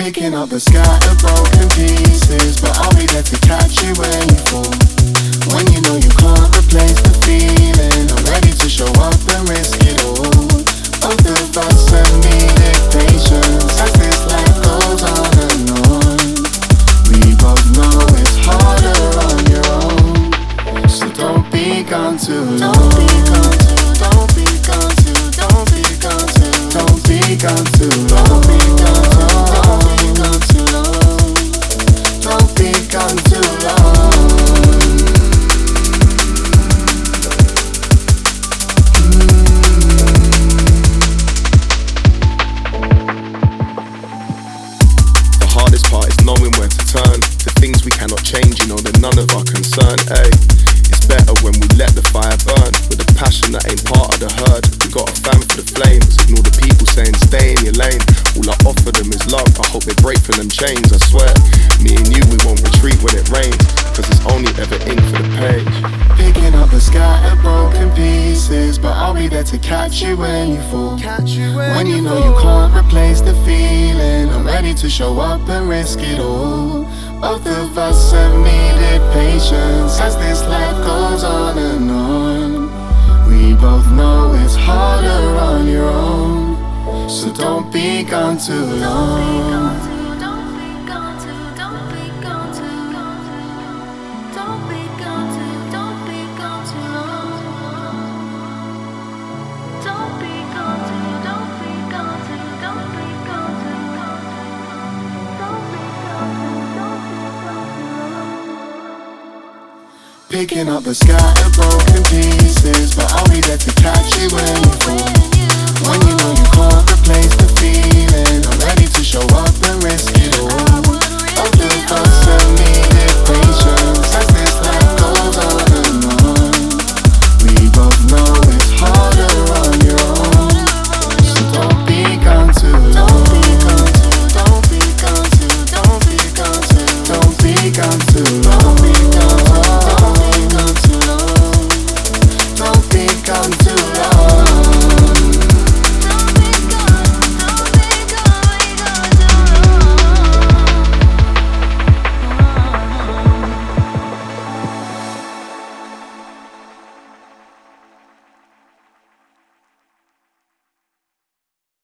Picking up the scattered broken pieces, but I'll be there to catch you when you fall. When you know you can't replace the feeling, I'm ready to show up and risk it all. Both of us have needed patience as this life goes on and on. We both know it's harder on your own, so don't be gone too long. Don't be gone too, don't be gone too, don't be gone too, don't be gone too long. Don't be gone too, don't be gone too long. Don't be gone too long. The hardest part is knowing where to turn. The things we cannot change, you know they're none of our concern, ayy. It's better when we let the fire burn with a passion that ain't part of the herd. We got a fan for the flames, ignore the people saying stay in your lane. All I offer them is love, I hope they break from them chains, I swear. Me and you, we won't retreat when it rains, cause it's only ever ink for the page. Picking up the scattered broken pieces, but I'll be there to catch you when you fall. When you know you can't replace the feeling, I'm ready to show up and risk it all. Both of us have needed patience as this life goes on and on. We both know it's harder on your own, so don't be gone too long. Picking up the scattered broken pieces, but I'll be there to catch you when you fall. When you know you can't replace the feeling, I'm ready to show up